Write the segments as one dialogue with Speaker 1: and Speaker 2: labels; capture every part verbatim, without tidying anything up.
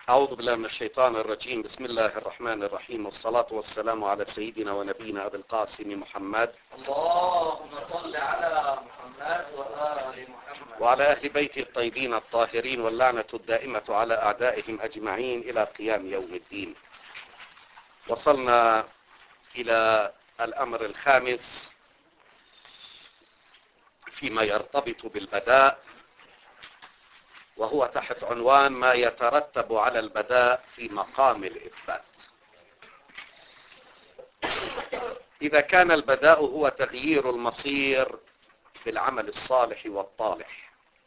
Speaker 1: أعوذ بالله من الشيطان الرجيم. بسم الله الرحمن الرحيم، والصلاة والسلام على سيدنا ونبينا أبي القاسم محمد
Speaker 2: اللهم صل على محمد وآل محمد
Speaker 1: وعلى أهل بيته الطيبين الطاهرين، واللعنة الدائمة على أعدائهم أجمعين إلى قيام يوم الدين. وصلنا إلى الأمر الخامس فيما يرتبط بالبداء، وهو تحت عنوان ما يترتب على البداء في مقام الإثبات. إذا كان البداء هو تغيير المصير بالعمل الصالح والطالح،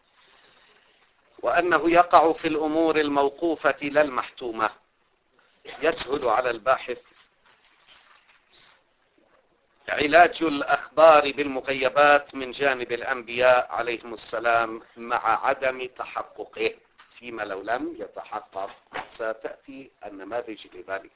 Speaker 1: وأنه يقع في الأمور الموقوفة لا المحتومة، يسهل على الباحث علاج الأخبار بالمغيبات من جانب الأنبياء عليهم السلام مع عدم تحققه، فيما لو لم يتحقق ستأتي النماذج لذلك.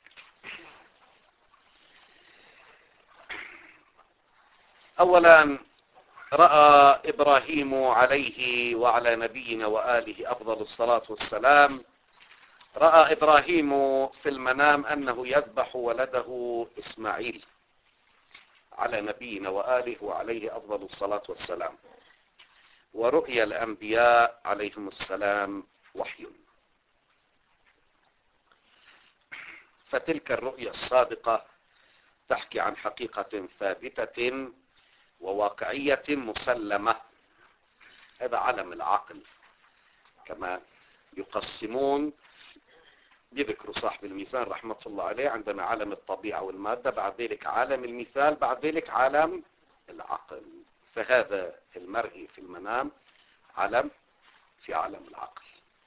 Speaker 1: أولا، رأى إبراهيم عليه وعلى نبينا وآله أفضل الصلاة والسلام رأى إبراهيم في المنام أنه يذبح ولده إسماعيل على نبينا وآله وعليه أفضل الصلاة والسلام. ورؤيا الأنبياء عليهم السلام وحي، فتلك الرؤيا الصادقة تحكي عن حقيقة ثابتة وواقعية مسلمة. هذا علم العقل كما يقسمون بذكر صاحب الميزان رحمة الله عليه. عندنا عالم الطبيعة والمادة، بعد ذلك عالم المثال، بعد ذلك عالم العقل. فهذا المرئي في المنام عالم في عالم العقل،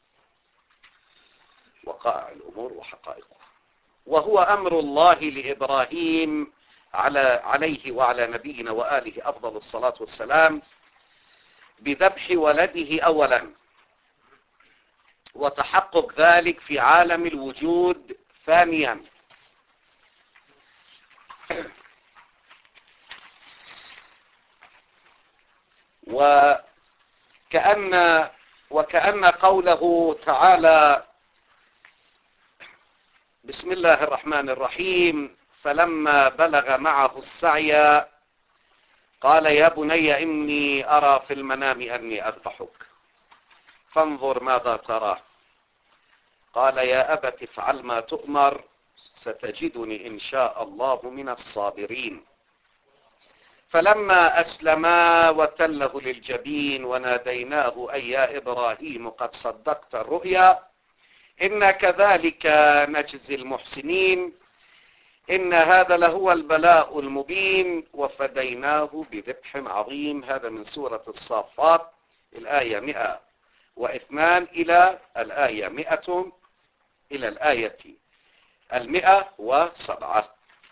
Speaker 1: وقائع الأمور وحقائقها. وهو أمر الله لإبراهيم على عليه وعلى نبينا وآله أفضل الصلاة والسلام بذبح ولده أولا، وتحقق ذلك في عالم الوجود ثانيا. وكأن وكأن قوله تعالى بسم الله الرحمن الرحيم فلما بلغ معه السعي قال يا بني إني أرى في المنام أني أذبحك فانظر ماذا ترى. قال يا أبت افعل ما تؤمر ستجدني إن شاء الله من الصابرين. فلما أسلما وتله للجبين وناديناه أي يا إبراهيم قد صدقت الرؤيا إنا كذلك نجزي المحسنين إن هذا لهو البلاء المبين وفديناه بذبح عظيم. هذا من سورة الصافات الآية مئة واثنان إلى الآية مئة إلى الآية المئة وسبعة.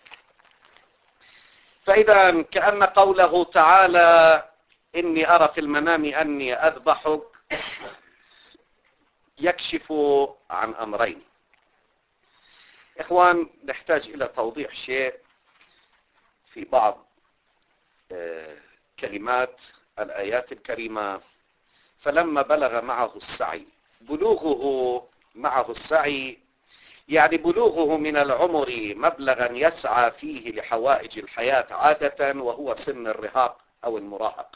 Speaker 1: فإذا كأن قوله تعالى إني أرى في المنام أني أذبحك يكشف عن أمرين. إخوان، نحتاج إلى توضيح شيء في بعض كلمات الآيات الكريمة. فلما بلغ معه السعي، بلوغه معه السعي يعني بلوغه من العمر مبلغا يسعى فيه لحوائج الحياة عادة، وهو سن الرهاق أو المراهقة.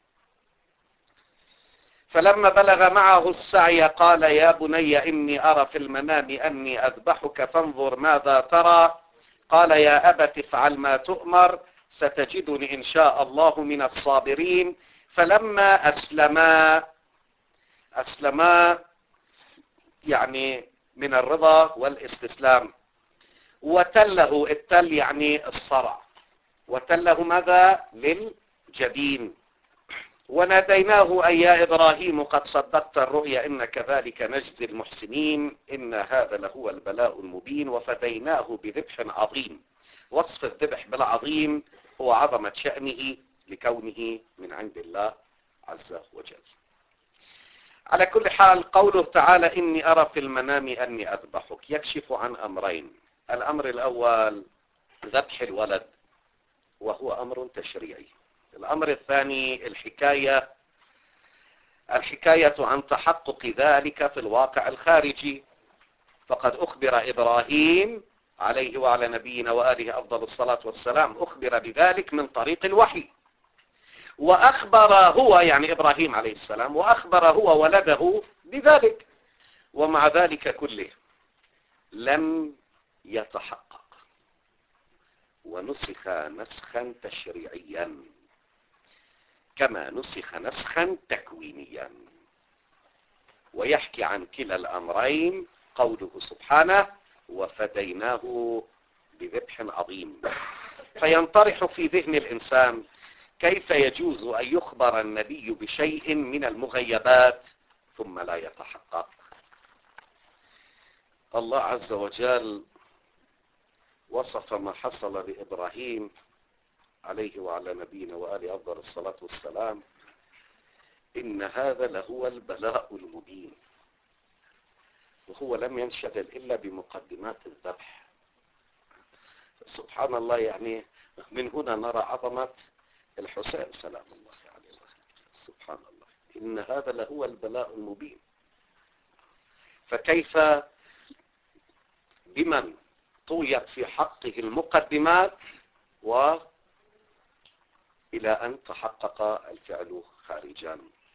Speaker 1: فلما بلغ معه السعي قال يا بني إني أرى في المنام أني أذبحك فانظر ماذا ترى. قال يا أبت افعل ما تؤمر ستجدني إن شاء الله من الصابرين. فلما أسلما، أسلما يعني من الرضا والاستسلام. وتله، التل يعني الصرع، وتله ماذا؟ للجبين. وناديناه أي يا إبراهيم قد صدقت الرؤيا إن كذلك نجزي المحسنين إن هذا لهو البلاء المبين وفديناه بذبح عظيم. وصف الذبح بالعظيم هو عظمة شأنه لكونه من عند الله عز وجل. على كل حال، قوله تعالى إني أرى في المنام أني أذبحك يكشف عن أمرين. الأمر الأول ذبح الولد، وهو أمر تشريعي. الأمر الثاني الحكاية الحكاية عن تحقق ذلك في الواقع الخارجي. فقد أخبر إبراهيم عليه وعلى نبينا وآله أفضل الصلاة والسلام، أخبر بذلك من طريق الوحي، وأخبر هو يعني إبراهيم عليه السلام وأخبر هو ولده بذلك، ومع ذلك كله لم يتحقق، ونسخ نسخا تشريعيا كما نسخ نسخا تكوينيا. ويحكي عن كلا الأمرين قوله سبحانه وفديناه بذبح عظيم. فينطرح في ذهن الإنسان كيف يجوز أن يخبر النبي بشيء من المغيبات ثم لا يتحقق. الله عز وجل وصف ما حصل لإبراهيم عليه وعلى نبينا وآله أفضل الصلاة والسلام إن هذا لهو البلاء المبين، وهو لم ينشغل إلا بمقدمات الذبح. سبحان الله، يعني من هنا نرى عظمة الحسين سلام الله عليه. سبحان الله، إن هذا لهو البلاء المبين. فكيف بمن طويت في حقه المقدمات وإلى أن تحقق الفعل خارجا.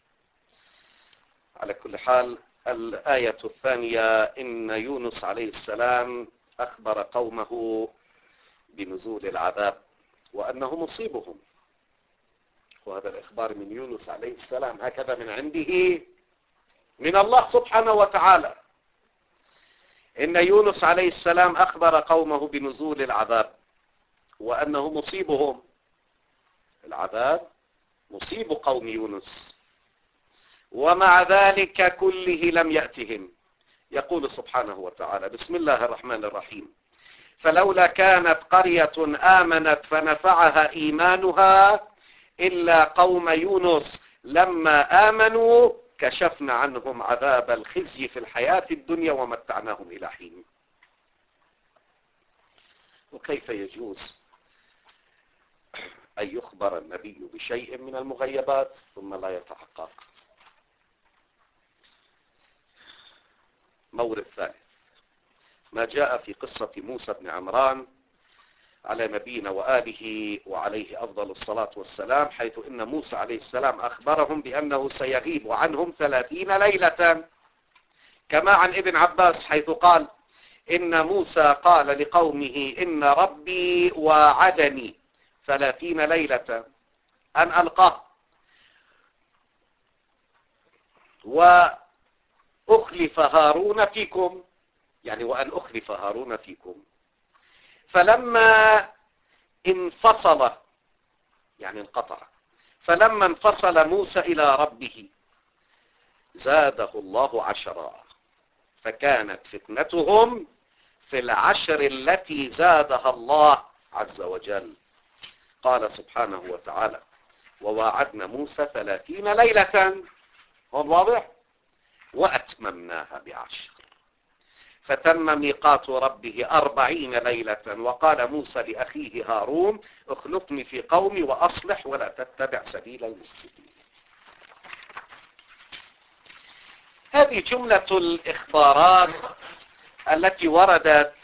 Speaker 1: على كل حال، الآية الثانية إن يونس عليه السلام أخبر قومه بنزول العذاب وأنه مصيبهم، وهذا الإخبار من يونس عليه السلام هكذا من عنده من الله سبحانه وتعالى. إن يونس عليه السلام أخبر قومه بنزول العذاب وأنه مصيبهم. العذاب مصيب قوم يونس، ومع ذلك كله لم يأتهم. يقول سبحانه وتعالى بسم الله الرحمن الرحيم فلولا كانت قرية آمنت فنفعها إيمانها إلا قوم يونس لما آمنوا كشفنا عنهم عذاب الخزي في الحياة الدنيا ومتعناهم إلى حين. وكيف يجوز أن يخبر النبي بشيء من المغيبات ثم لا يتحقق؟ مورد ثالث ما جاء في قصة موسى بن عمران على نبينا وآله وعليه أفضل الصلاة والسلام، حيث إن موسى عليه السلام أخبرهم بأنه سيغيب عنهم ثلاثين ليلة، كما عن ابن عباس حيث قال إن موسى قال لقومه إن ربي وعدني ثلاثين ليلة أن ألقاه وأخلف هارون فيكم، يعني وأن أخلف هارون فيكم. فلما انفصل يعني انقطع فلما انفصل موسى إلى ربه زاده الله عشرا، فكانت فتنتهم في العشر التي زادها الله عز وجل. قال سبحانه وتعالى وواعدنا موسى ثلاثين ليلة، هو واضح، وأتممناها بعشر فتم ميقات ربه أربعين ليلة. وقال موسى لأخيه هارون اخلفني في قومي وأصلح ولا تتبع سبيل المفسدين. هذه جملة الإخبارات التي وردت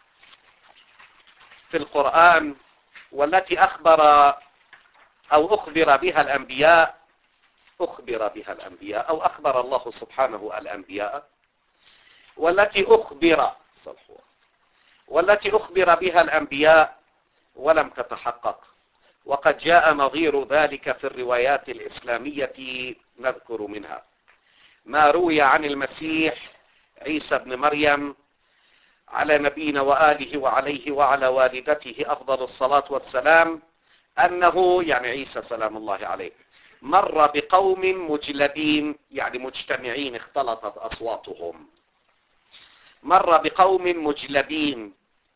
Speaker 1: في القرآن والتي أخبر أو أخبر بها الأنبياء أخبر بها الأنبياء أو أخبر الله سبحانه الأنبياء والتي أخبر والتي أخبر بها الأنبياء ولم تتحقق. وقد جاء نظير ذلك في الروايات الإسلامية، نذكر منها ما روي عن المسيح عيسى بن مريم على نبينا وآله وعليه وعلى والدته أفضل الصلاة والسلام أنه يعني عيسى سلام الله عليه مر بقوم مجلدين يعني مجتمعين اختلطت أصواتهم، مر بقوم مجلبين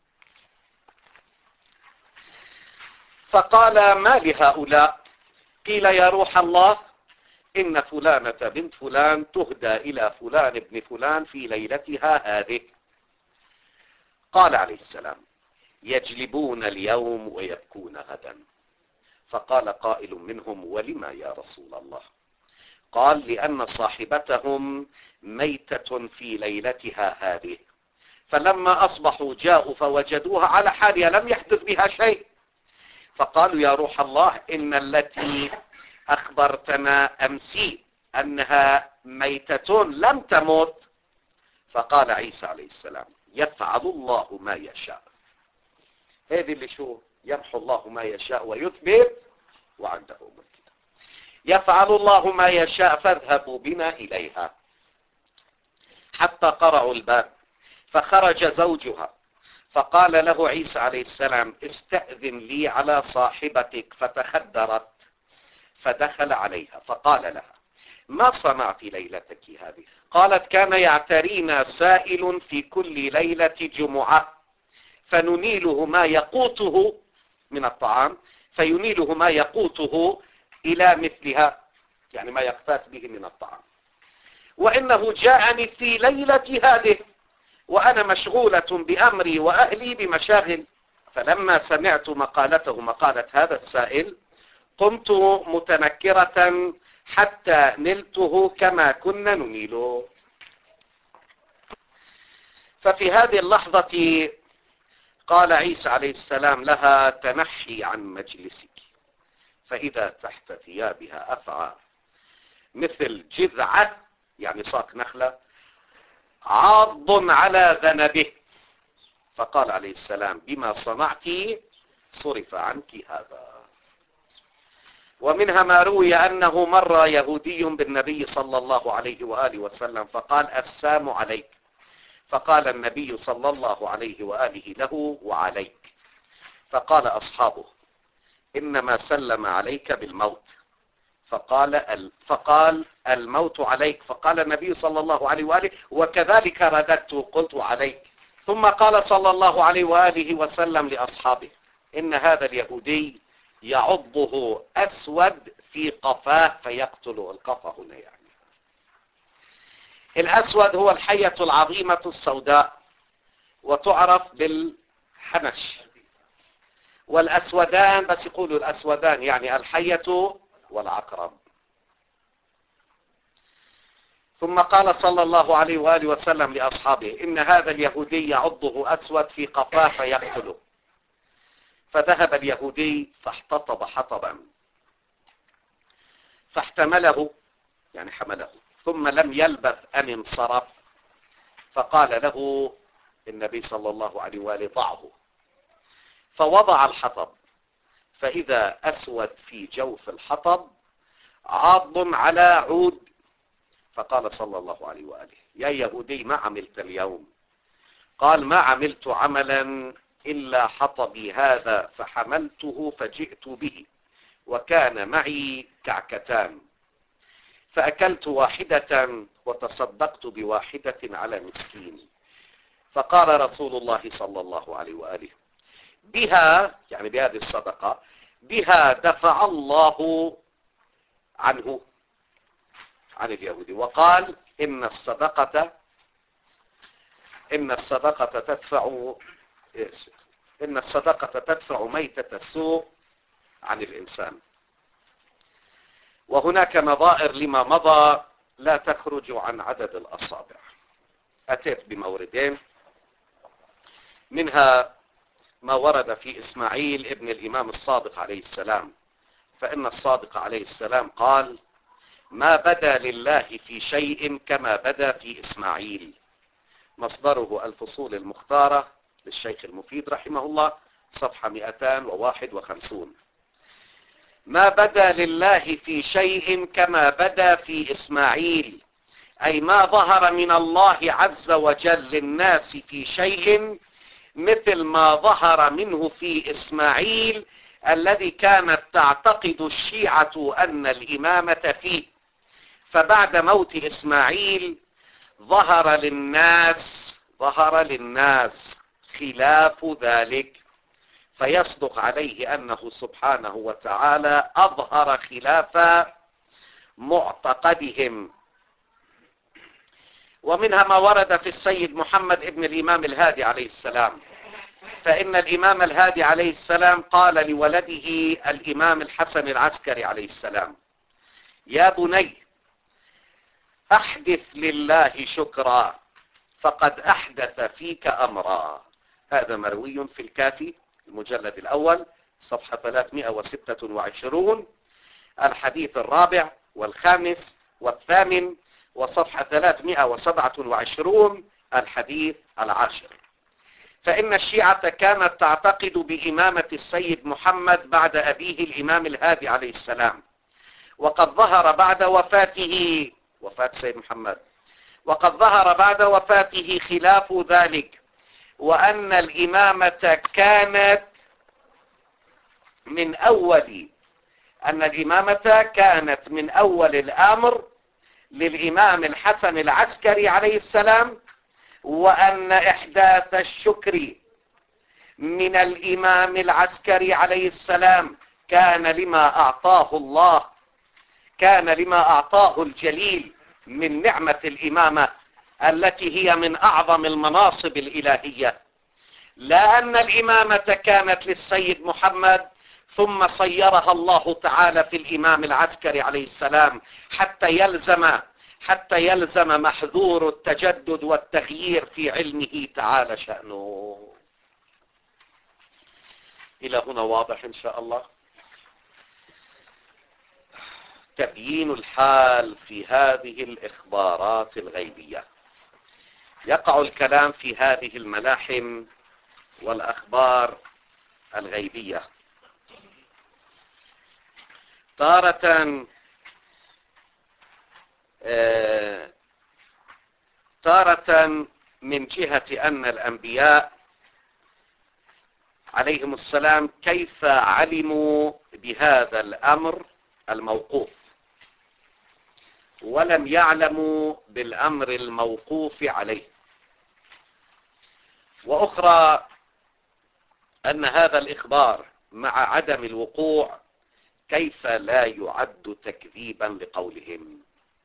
Speaker 1: فقال ما لهؤلاء؟ قيل يا روح الله إن فلانة بنت فلان تهدى إلى فلان ابن فلان في ليلتها هذه. قال عليه السلام يجلبون اليوم ويبكون غدا. فقال قائل منهم ولما يا رسول الله؟ قال لأن صاحبتهم ميتة في ليلتها هذه فلما أصبحوا جاءوا فوجدوها على حالها لم يحدث بها شيء، فقالوا يا روح الله إن التي أخبرتنا أمسي أنها ميتة لم تموت. فقال عيسى عليه السلام يفعل الله ما يشاء. هذه اللي شو يمحو الله ما يشاء ويثبت وعنده أم الكتاب. يفعل الله ما يشاء فاذهبوا بنا إليها. حتى قرعوا الباب فخرج زوجها فقال له عيسى عليه السلام استأذن لي على صاحبتك، فتخدرت فدخل عليها فقال لها ما صنعت ليلتك هذه؟ قالت كان يعترينا سائل في كل ليلة جمعة فننيله ما يقوته من الطعام فينيله ما يقوته إلى مثلها، يعني ما يقتات به من الطعام، وإنه جاءني في ليلة هذه وأنا مشغولة بأمري وأهلي بمشاغل، فلما سمعت مقالته مقالة هذا السائل قمت متنكرة حتى نلته كما كنا ننيله. ففي هذه اللحظة قال عيسى عليه السلام لها تنحي عن مجلسك، فإذا تحت ثيابها أفعى مثل جذعة، يعني ساق نخلة، عاض على ذنبه. فقال عليه السلام بما صنعت صرف عنك هذا. ومنها ما روي أنه مر يهودي بالنبي صلى الله عليه وآله وسلم فقال السام عليك، فقال النبي صلى الله عليه وآله له وعليك، فقال أصحابه إنما سلم عليك بالموت، فقال فقال الموت عليك، فقال النبي صلى الله عليه وآله وكذلك رددت قلت عليك. ثم قال صلى الله عليه وآله وسلم لأصحابه إن هذا اليهودي يعضه أسود في قفاه فيقتل القفا هنا، يعني الأسود هو الحية العظيمة السوداء وتعرف بالحنش، والأسودان بس يقولوا الأسودان يعني الحية والعقرب. ثم قال صلى الله عليه وآله وسلم لأصحابه إن هذا اليهودي يعضه أسود في قفاه فيقتله. فذهب اليهودي فاحتطب حطبا فاحتمله، يعني حمله، ثم لم يلبث أن انصرف، فقال له النبي صلى الله عليه وآله ضعه، فوضع الحطب فإذا أسود في جوف الحطب عاض على عود. فقال صلى الله عليه وآله يا يهودي ما عملت اليوم؟ قال ما عملت عملا إلا حطبي هذا فحملته فجئت به وكان معي كعكتان فأكلت واحدة وتصدقت بواحدة على مسكين. فقال رسول الله صلى الله عليه وآله بها، يعني بهذه الصدقة، بها دفع الله عنه عن اليهودي. وقال إن الصدقة إن الصدقة تدفع إن الصدقة تدفع ميتة السوء عن الإنسان. وهناك نظائر لما مضى لا تخرج عن عدد الأصابع. أتيت بموردين، منها ما ورد في إسماعيل ابن الإمام الصادق عليه السلام، فإن الصادق عليه السلام قال ما بدا لله في شيء كما بدا في إسماعيل. مصدره الفصول المختارة للشيخ المفيد رحمه الله، صفحة مئتين وواحد وخمسين. ما بدا لله في شيء كما بدا في إسماعيل، أي ما ظهر من الله عز وجل للناس في شيء مثل ما ظهر منه في إسماعيل الذي كانت تعتقد الشيعة أن الإمامة فيه. فبعد موت إسماعيل ظهر للناس ظهر للناس خلاف ذلك، فيصدق عليه أنه سبحانه وتعالى أظهر خلاف معتقدهم. ومنها ما ورد في السيد محمد ابن الإمام الهادي عليه السلام، فإن الإمام الهادي عليه السلام قال لولده الإمام الحسن العسكري عليه السلام يا بني أحدث لله شكرا فقد أحدث فيك أمرا. هذا مروي في الكافي المجلد الأول صفحة ثلاثمائة وستة وعشرين، الحديث الرابع والخامس والثامن، وصفحة ثلاثمائة وسبعة وعشرين الحديث العاشر. فإن الشيعة كانت تعتقد بإمامة السيد محمد بعد أبيه الإمام الهادي عليه السلام، وقد ظهر بعد وفاته وفاة السيد محمد وقد ظهر بعد وفاته خلاف ذلك، وأن الإمامة كانت من أول أن الإمامة كانت من أول الأمر للإمام الحسن العسكري عليه السلام، وأن إحداث الشكر من الإمام العسكري عليه السلام كان لما أعطاه الله كان لما أعطاه الجليل من نعمة الإمامة التي هي من أعظم المناصب الإلهية، لا أن الإمامة كانت للسيد محمد ثم صيرها الله تعالى في الإمام العسكري عليه السلام حتى يلزم حتى يلزم محذور التجدد والتغيير في علمه تعالى شأنه. إلى هنا واضح إن شاء الله؟ تبيين الحال في هذه الإخبارات الغيبية. يقع الكلام في هذه الملاحم والأخبار الغيبية تارة آه تارة من جهة أن الأنبياء عليهم السلام كيف علموا بهذا الأمر الموقوف ولم يعلموا بالأمر الموقوف عليه، وأخرى أن هذا الإخبار مع عدم الوقوع كيف لا يعد تكذيبا لقولهم.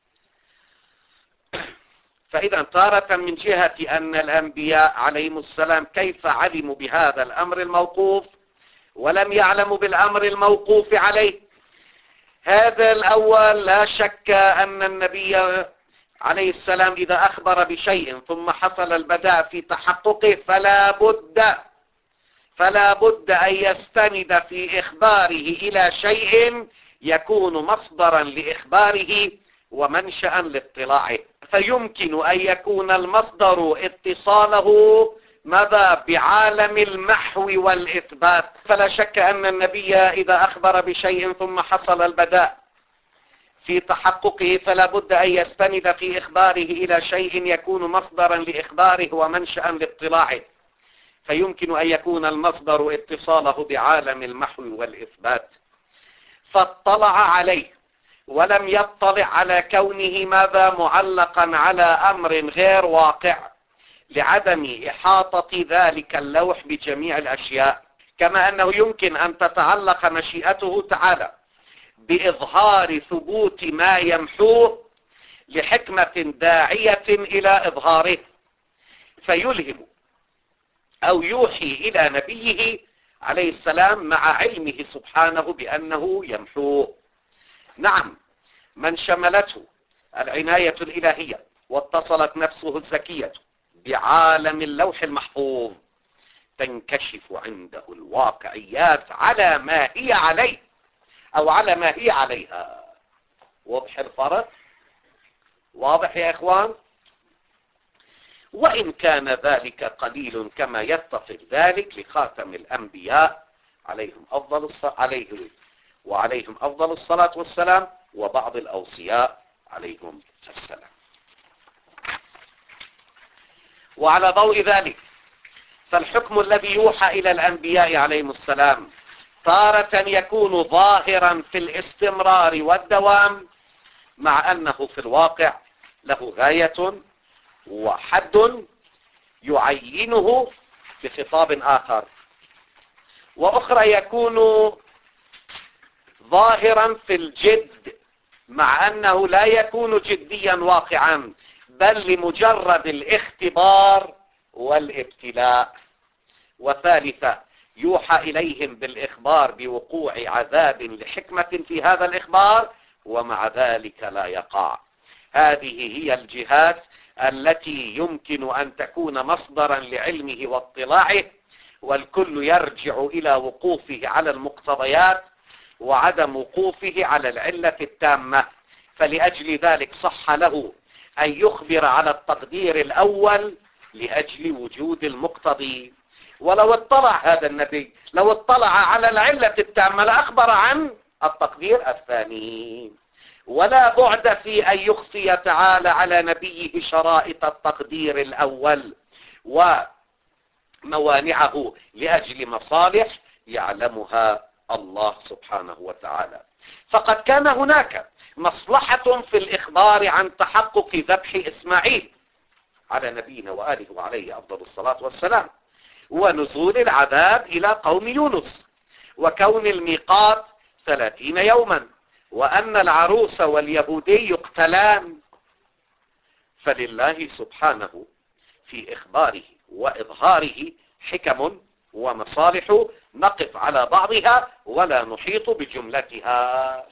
Speaker 1: فإذا تارة من جهة أن الأنبياء عليهم السلام كيف علموا بهذا الأمر الموقوف ولم يعلموا بالأمر الموقوف عليه. هذا الأول لا شك أن النبي عليه السلام إذا أخبر بشيء ثم حصل البداء في تحققه فلا بد فلا بد أن يستند في إخباره إلى شيء يكون مصدرا لإخباره ومنشأ لاطلاعه، فيمكن أن يكون المصدر اتصاله ماذا بعالم المحو والإثبات. فلا شك أن النبي إذا أخبر بشيء ثم حصل البداء في تحققه فلا بد أن يستند في إخباره إلى شيء يكون مصدرا لإخباره ومنشأ لاطلاعه، فيمكن أن يكون المصدر اتصاله بعالم المحو والإثبات، فاطلع عليه ولم يطلع على كونه ماذا معلقا على أمر غير واقع لعدم إحاطة ذلك اللوح بجميع الأشياء. كما أنه يمكن أن تتعلق مشيئته تعالى بإظهار ثبوت ما يمحوه لحكمة داعية إلى إظهاره، فيلهم أو يوحي إلى نبيه عليه السلام مع علمه سبحانه بأنه يمحوه. نعم، من شملته العناية الإلهية واتصلت نفسه الزكية بعالم اللوح المحفوظ تنكشف عنده الواقعيات على ما هي عليه أو على ما هي عليها. واضح الفرق؟ واضح يا إخوان؟ وإن كان ذلك قليل كما يتفق ذلك لخاتم الأنبياء عليهم أفضل الصلاة عليه وعليهم أفضل الصلاة والسلام وبعض الأوصياء عليهم السلام. وعلى ضوء ذلك فالحكم الذي يوحى إلى الأنبياء عليهم السلام تارة يكون ظاهرا في الاستمرار والدوام، مع أنه في الواقع له غاية وحد يعينه بخطاب آخر، وأخرى يكون ظاهرا في الجد مع أنه لا يكون جديا واقعا بل لمجرد الاختبار والابتلاء. وثالثا يوحى إليهم بالإخبار بوقوع عذاب لحكمة في هذا الإخبار ومع ذلك لا يقع. هذه هي الجهات التي يمكن أن تكون مصدرا لعلمه واطلاعه، والكل يرجع إلى وقوفه على المقتضيات وعدم وقوفه على العلة التامة. فلأجل ذلك صح له أن يخبر على التقدير الأول لأجل وجود المقتضي. ولو اطلع هذا النبي لو اطلع على العلة التامة لأخبر عن التقدير الثاني. ولا بعد في أن يخفي تعالى على نبيه شرائط التقدير الأول وموانعه لأجل مصالح يعلمها الله سبحانه وتعالى. فقد كان هناك مصلحة في الإخبار عن تحقق ذبح إسماعيل على نبينا وآله وعليه أفضل الصلاة والسلام، ونزول العذاب إلى قوم يونس، وكون الميقات ثلاثين يوما، وأن العروس واليهودي يقتلان. فلله سبحانه في إخباره وإظهاره حكم ومصالح نقف على بعضها ولا نحيط بجملتها.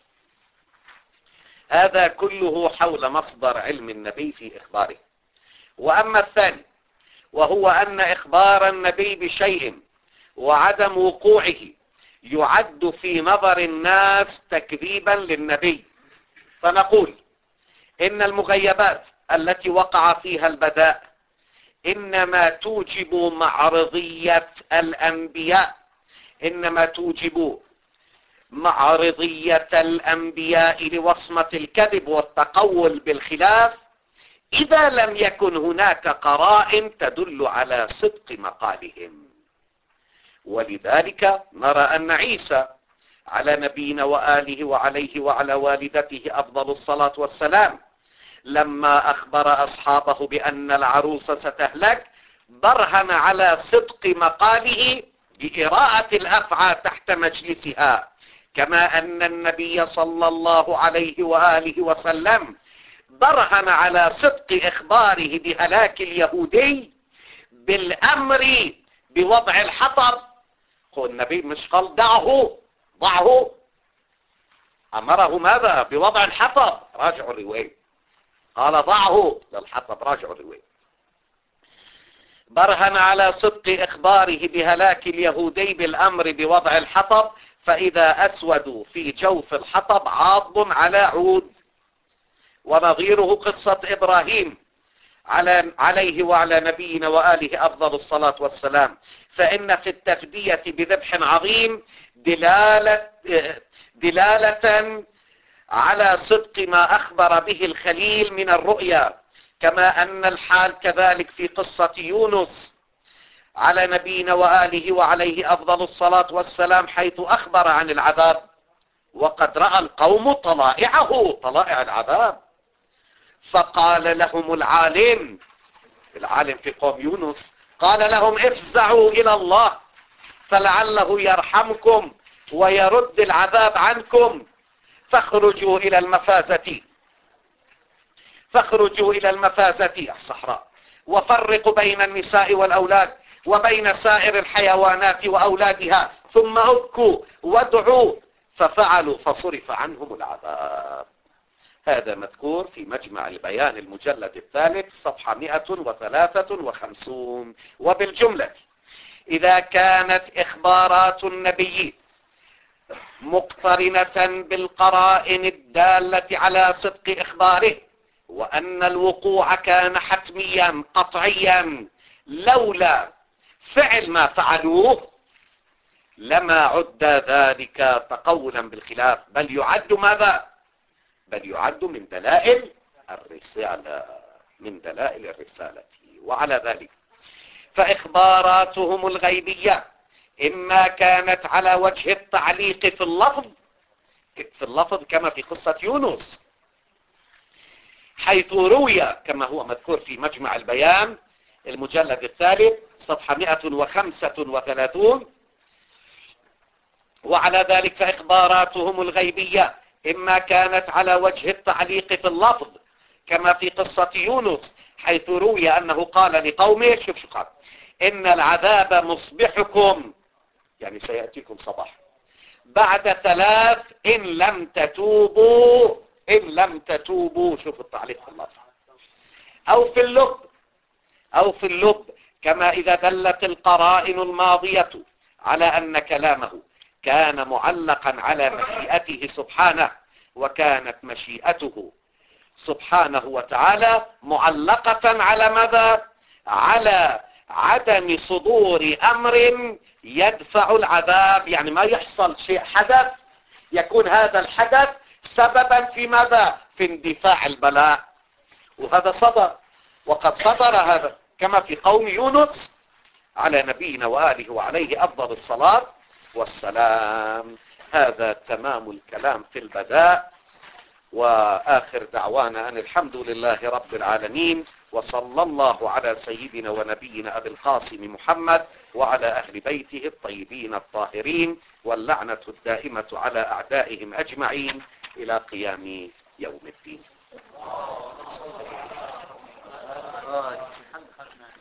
Speaker 1: هذا كله حول مصدر علم النبي في إخباره. وأما الثاني وهو أن إخبار النبي بشيء وعدم وقوعه يعد في نظر الناس تكذيبا للنبي، فنقول إن المغيبات التي وقع فيها البداء إنما توجب معرضية الأنبياء إنما توجب معرضية الأنبياء لوصمة الكذب والتقول بالخلاف إذا لم يكن هناك قرائن تدل على صدق مقالهم. ولذلك نرى أن عيسى على نبينا وآله وعليه وعلى والدته أفضل الصلاة والسلام لما أخبر أصحابه بأن العروس ستهلك برهن على صدق مقاله بإراءة الأفعى تحت مجلسها، كما أن النبي صلى الله عليه وآله وسلم برهن على صدق إخباره بهلاك اليهودي بالأمر بوضع الحطب. قال النبي مش قال دعه ضعه، أمره ماذا؟ بوضع الحطب. راجعوا الرواية، قال ضعه للحطب. راجعوا الرواية. برهن على صدق إخباره بهلاك اليهودي بالأمر بوضع الحطب، فإذا أسودوا في جوف الحطب عاض على عود. ونظيره قصة إبراهيم على عليه وعلى نبينا وآله أفضل الصلاة والسلام، فإن في التفدية بذبح عظيم دلالة, دلالة على صدق ما أخبر به الخليل من الرؤيا، كما أن الحال كذلك في قصة يونس على نبينا وآله وعليه أفضل الصلاة والسلام، حيث أخبر عن العذاب وقد رأى القوم طلائعه طلائع العذاب. فقال لهم العالم العالم في قوم يونس قال لهم افزعوا إلى الله فلعله يرحمكم ويرد العذاب عنكم، فاخرجوا إلى المفازة فاخرجوا إلى المفازة الصحراء وفرقوا بين النساء والأولاد وبين سائر الحيوانات وأولادها، ثم ابكوا وادعوا، ففعلوا فصرف عنهم العذاب. هذا مذكور في مجمع البيان المجلد الثالث صفحة مئة وثلاثة وخمسين. وبالجملة إذا كانت إخبارات النبي مقترنة بالقرائن الدالة على صدق إخباره، وأن الوقوع كان حتميا قطعيا لولا فعل ما فعلوه، لما عد ذلك تقولا بالخلاف، بل يعد ماذا؟ بل يعد من دلائل الرسالة من دلائل الرسالة. وعلى ذلك فإخباراتهم الغيبية إما كانت على وجه التعليق في اللفظ في اللفظ كما في قصة يونس، حيث روي كما هو مذكور في مجمع البيان المجلد الثالث صفحة مئة وخمسة وثلاثون. وعلى ذلك فإخباراتهم الغيبية إما كانت على وجه التعليق في اللفظ كما في قصة يونس، حيث روي أنه قال لقومه شوف شو قال إن العذاب مصبحكم، يعني سيأتيكم صباح، بعد ثلاث إن لم تتوبوا إن لم تتوبوا شوف التعليق في اللفظ، أو في اللب أو في اللب كما إذا دلت القرائن الماضية على أن كلامه كان معلقا على مشيئته سبحانه، وكانت مشيئته سبحانه وتعالى معلقة على ماذا؟ على عدم صدور أمر يدفع العذاب. يعني ما يحصل شيء حدث يكون هذا الحدث سببا في ماذا؟ في اندفاع البلاء. وهذا صدر، وقد صدر هذا كما في قوم يونس على نبينا وآله وعليه أفضل الصلاة والسلام. هذا تمام الكلام في البداء، وآخر دعوانا أن الحمد لله رب العالمين، وصلى الله على سيدنا ونبينا أبي القاسم محمد وعلى أهل بيته الطيبين الطاهرين، واللعنة الدائمة على أعدائهم أجمعين إلى قيام يوم الدين.